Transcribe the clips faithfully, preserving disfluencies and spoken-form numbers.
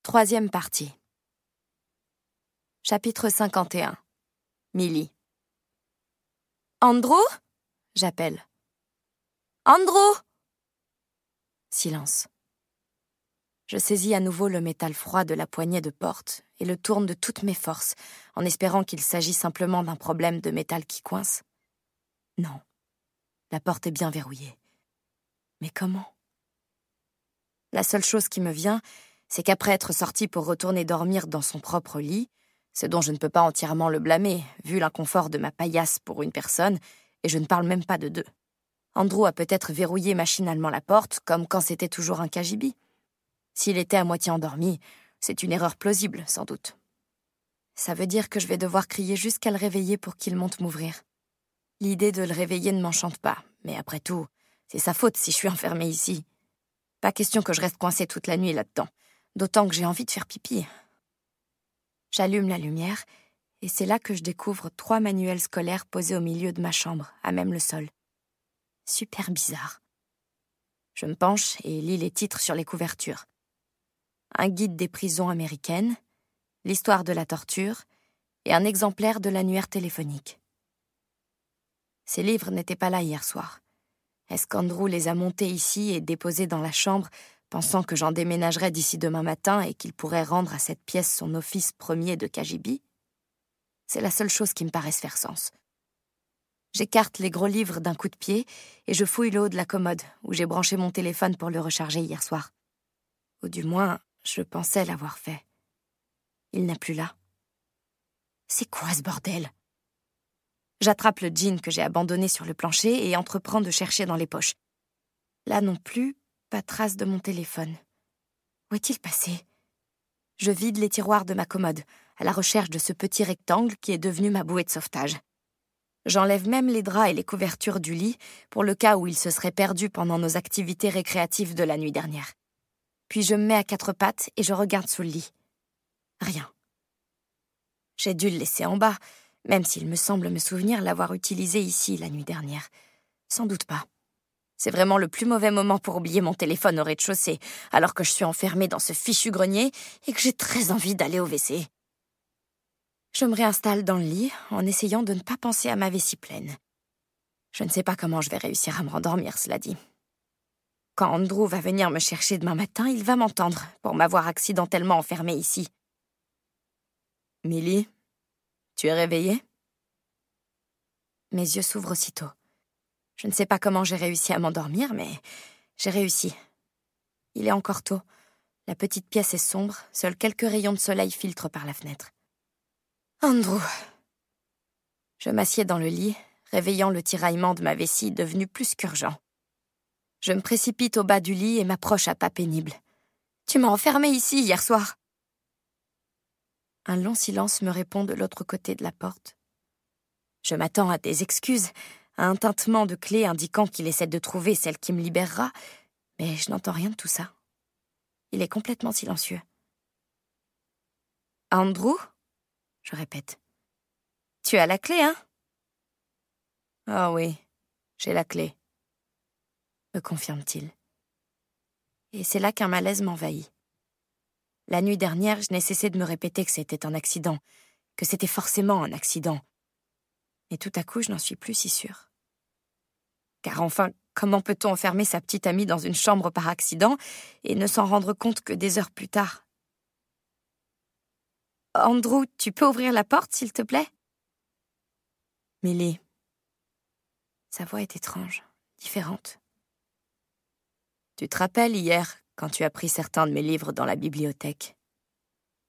Troisième partie. Chapitre cinquante et un. Millie. Andrew ? J'appelle. Andrew ! Silence. Je saisis à nouveau le métal froid de la poignée de porte et le tourne de toutes mes forces, en espérant qu'il s'agit simplement d'un problème de métal qui coince. Non. La porte est bien verrouillée. Mais comment ? La seule chose qui me vient, c'est qu'après être sorti pour retourner dormir dans son propre lit, ce dont je ne peux pas entièrement le blâmer, vu l'inconfort de ma paillasse pour une personne, et je ne parle même pas de deux. Andrew a peut-être verrouillé machinalement la porte, comme quand c'était toujours un K G B. S'il était à moitié endormi, c'est une erreur plausible, sans doute. Ça veut dire que je vais devoir crier jusqu'à le réveiller pour qu'il monte m'ouvrir. L'idée de le réveiller ne m'enchante pas, mais après tout, c'est sa faute si je suis enfermée ici. Pas question que je reste coincée toute la nuit là-dedans, d'autant que j'ai envie de faire pipi. J'allume la lumière, et c'est là que je découvre trois manuels scolaires posés au milieu de ma chambre, à même le sol. Super bizarre. Je me penche et lis les titres sur les couvertures. Un guide des prisons américaines, l'histoire de la torture et un exemplaire de l'annuaire téléphonique. Ces livres n'étaient pas là hier soir. Est-ce qu'Andrew les a montés ici et déposés dans la chambre, pensant que j'en déménagerais d'ici demain matin et qu'il pourrait rendre à cette pièce son office premier de K G B ? C'est la seule chose qui me paraisse faire sens. J'écarte les gros livres d'un coup de pied et je fouille le haut de la commode, où j'ai branché mon téléphone pour le recharger hier soir. Ou du moins, je pensais l'avoir fait. Il n'est plus là. C'est quoi ce bordel ? J'attrape le jean que j'ai abandonné sur le plancher et entreprends de chercher dans les poches. Là non plus, pas trace de mon téléphone. Où est-il passé ? Je vide les tiroirs de ma commode, à la recherche de ce petit rectangle qui est devenu ma bouée de sauvetage. J'enlève même les draps et les couvertures du lit pour le cas où il se serait perdu pendant nos activités récréatives de la nuit dernière. Puis je me mets à quatre pattes et je regarde sous le lit. Rien. J'ai dû le laisser en bas, même s'il me semble me souvenir l'avoir utilisé ici la nuit dernière. Sans doute pas. C'est vraiment le plus mauvais moment pour oublier mon téléphone au rez-de-chaussée, alors que je suis enfermée dans ce fichu grenier et que j'ai très envie d'aller au W C. Je me réinstalle dans le lit en essayant de ne pas penser à ma vessie pleine. Je ne sais pas comment je vais réussir à me rendormir, cela dit. Quand Andrew va venir me chercher demain matin, il va m'entendre pour m'avoir accidentellement enfermée ici. « Millie, tu es réveillée ?» Mes yeux s'ouvrent aussitôt. Je ne sais pas comment j'ai réussi à m'endormir, mais j'ai réussi. Il est encore tôt. La petite pièce est sombre, seuls quelques rayons de soleil filtrent par la fenêtre. Andrew. Je m'assieds dans le lit, réveillant le tiraillement de ma vessie devenu plus qu'urgent. Je me précipite au bas du lit et m'approche à pas pénibles. « Tu m'as enfermée ici hier soir !» Un long silence me répond de l'autre côté de la porte. Je m'attends à des excuses, à un tintement de clé indiquant qu'il essaie de trouver celle qui me libérera, mais je n'entends rien de tout ça. Il est complètement silencieux. « Andrew ?» Je répète. « Tu as la clé, hein ?»« Ah oui, j'ai la clé. » me confirme-t-il. Et c'est là qu'un malaise m'envahit. La nuit dernière, je n'ai cessé de me répéter que c'était un accident, que c'était forcément un accident. Et tout à coup, je n'en suis plus si sûre. Car enfin, comment peut-on enfermer sa petite amie dans une chambre par accident et ne s'en rendre compte que des heures plus tard ? « Andrew, tu peux ouvrir la porte, s'il te plaît ?» Millie. Sa voix est étrange, différente. « Tu te rappelles hier, quand tu as pris certains de mes livres dans la bibliothèque ? » Oui ?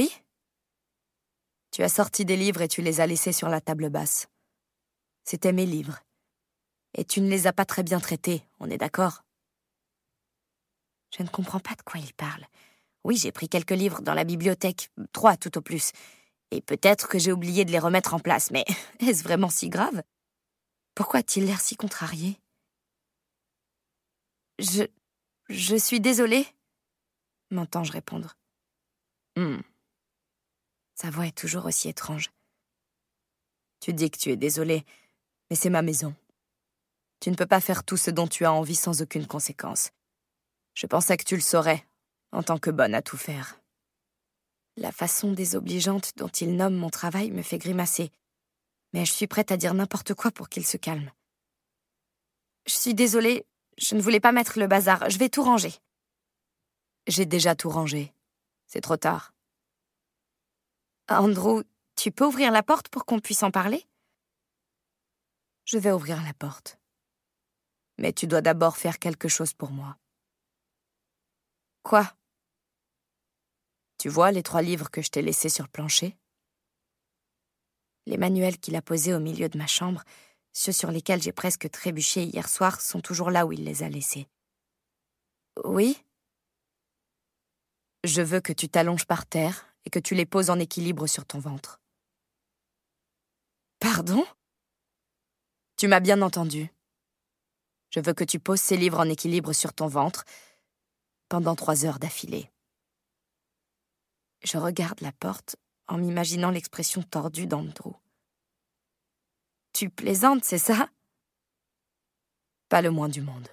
Tu as sorti des livres et tu les as laissés sur la table basse. C'étaient mes livres. Et tu ne les as pas très bien traités, on est d'accord ? Je ne comprends pas de quoi il parle. Oui, j'ai pris quelques livres dans la bibliothèque, trois tout au plus. Et peut-être que j'ai oublié de les remettre en place, mais est-ce vraiment si grave ? Pourquoi a-t-il l'air si contrarié ? Je... je suis désolée, m'entends-je répondre. Hmm. Sa voix est toujours aussi étrange. Tu dis que tu es désolée, mais c'est ma maison. Tu ne peux pas faire tout ce dont tu as envie sans aucune conséquence. Je pensais que tu le saurais, en tant que bonne à tout faire. La façon désobligeante dont il nomme mon travail me fait grimacer, mais je suis prête à dire n'importe quoi pour qu'il se calme. Je suis désolée, je ne voulais pas mettre le bazar, je vais tout ranger. J'ai déjà tout rangé. C'est trop tard. Andrew, tu peux ouvrir la porte pour qu'on puisse en parler? Je vais ouvrir la porte. Mais tu dois d'abord faire quelque chose pour moi. Quoi? Tu vois les trois livres que je t'ai laissés sur le plancher? Les manuels qu'il a posés au milieu de ma chambre, ceux sur lesquels j'ai presque trébuché hier soir, sont toujours là où il les a laissés. Oui? Je veux que tu t'allonges par terre et que tu les poses en équilibre sur ton ventre. Pardon? Tu m'as bien entendu. Je veux que tu poses ces livres en équilibre sur ton ventre pendant trois heures d'affilée. Je regarde la porte en m'imaginant l'expression tordue d'Andrew. Tu plaisantes, c'est ça? Pas le moins du monde.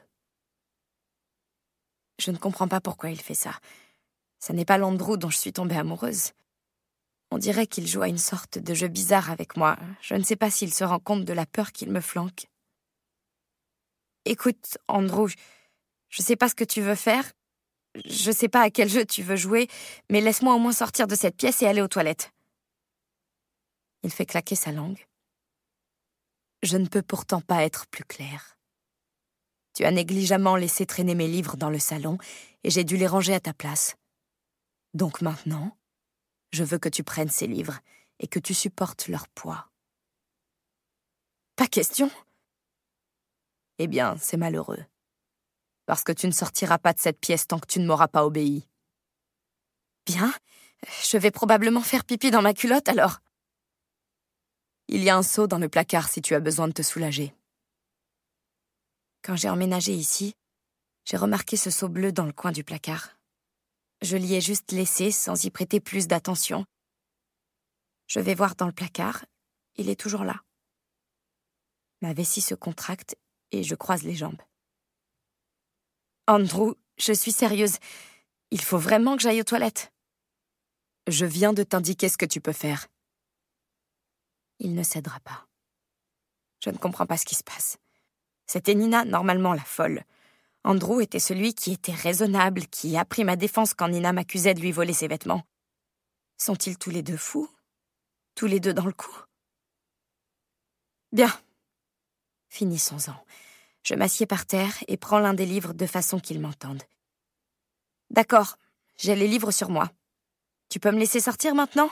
Je ne comprends pas pourquoi il fait ça. Ça n'est pas l'Andrew dont je suis tombée amoureuse. On dirait qu'il joue à une sorte de jeu bizarre avec moi. Je ne sais pas s'il se rend compte de la peur qu'il me flanque. Écoute, Andrew, je sais pas ce que tu veux faire. Je sais pas à quel jeu tu veux jouer, mais laisse-moi au moins sortir de cette pièce et aller aux toilettes. Il fait claquer sa langue. Je ne peux pourtant pas être plus claire. Tu as négligemment laissé traîner mes livres dans le salon et j'ai dû les ranger à ta place. Donc maintenant, je veux que tu prennes ces livres et que tu supportes leur poids. Pas question. Eh bien, c'est malheureux. Parce que tu ne sortiras pas de cette pièce tant que tu ne m'auras pas obéi. Bien, je vais probablement faire pipi dans ma culotte alors. Il y a un seau dans le placard si tu as besoin de te soulager. Quand j'ai emménagé ici, j'ai remarqué ce seau bleu dans le coin du placard. Je l'y ai juste laissé sans y prêter plus d'attention. Je vais voir dans le placard, il est toujours là. Ma vessie se contracte et je croise les jambes. Andrew, je suis sérieuse. Il faut vraiment que j'aille aux toilettes. Je viens de t'indiquer ce que tu peux faire. Il ne cédera pas. Je ne comprends pas ce qui se passe. C'était Nina, normalement la folle. Andrew était celui qui était raisonnable, qui a pris ma défense quand Nina m'accusait de lui voler ses vêtements. Sont-ils tous les deux fous? Tous les deux dans le coup? Bien. Finissons-en. Je m'assieds par terre et prends l'un des livres de façon qu'ils m'entendent. D'accord, j'ai les livres sur moi. Tu peux me laisser sortir maintenant?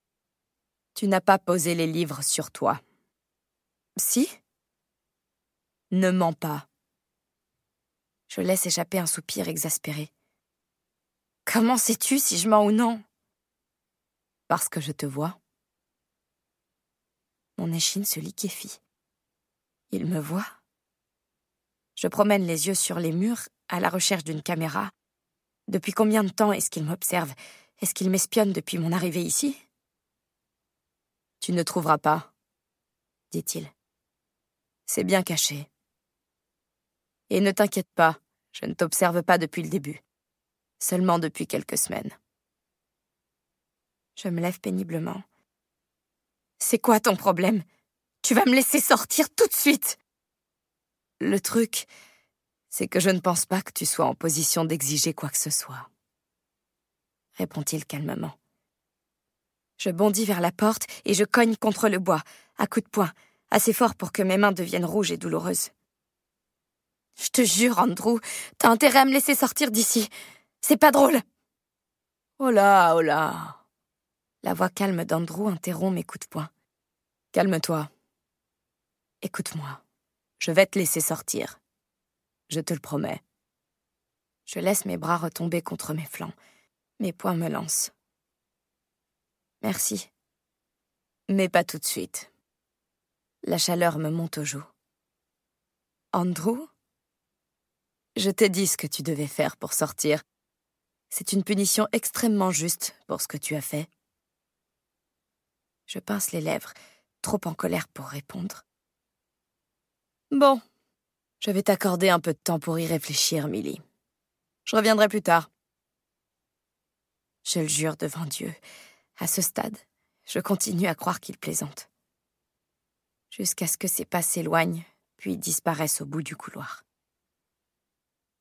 Tu n'as pas posé les livres sur toi. Si? Ne mens pas. Je laisse échapper un soupir exaspéré. Comment sais-tu si je mens ou non? Parce que je te vois. Mon échine se liquéfie. Il me voit. Je promène les yeux sur les murs à la recherche d'une caméra. Depuis combien de temps est-ce qu'il m'observe? Est-ce qu'il m'espionne depuis mon arrivée ici? Tu ne trouveras pas, dit-il. C'est bien caché. Et ne t'inquiète pas, je ne t'observe pas depuis le début. Seulement depuis quelques semaines. Je me lève péniblement. C'est quoi ton problème? Tu vas me laisser sortir tout de suite! Le truc, c'est que je ne pense pas que tu sois en position d'exiger quoi que ce soit. Répond-il calmement. Je bondis vers la porte et je cogne contre le bois, à coups de poing, assez fort pour que mes mains deviennent rouges et douloureuses. Je te jure, Andrew, t'as intérêt à me laisser sortir d'ici. C'est pas drôle. Oh là, oh là. La voix calme d'Andrew interrompt mes coups de poing. Calme-toi. Écoute-moi. Je vais te laisser sortir. Je te le promets. Je laisse mes bras retomber contre mes flancs. Mes poings me lancent. Merci. Mais pas tout de suite. La chaleur me monte aux joues. Andrew? Je t'ai dit ce que tu devais faire pour sortir. C'est une punition extrêmement juste pour ce que tu as fait. Je pince les lèvres, trop en colère pour répondre. Bon, je vais t'accorder un peu de temps pour y réfléchir, Millie. Je reviendrai plus tard. Je le jure devant Dieu, à ce stade, je continue à croire qu'il plaisante. Jusqu'à ce que ses pas s'éloignent, puis disparaissent au bout du couloir.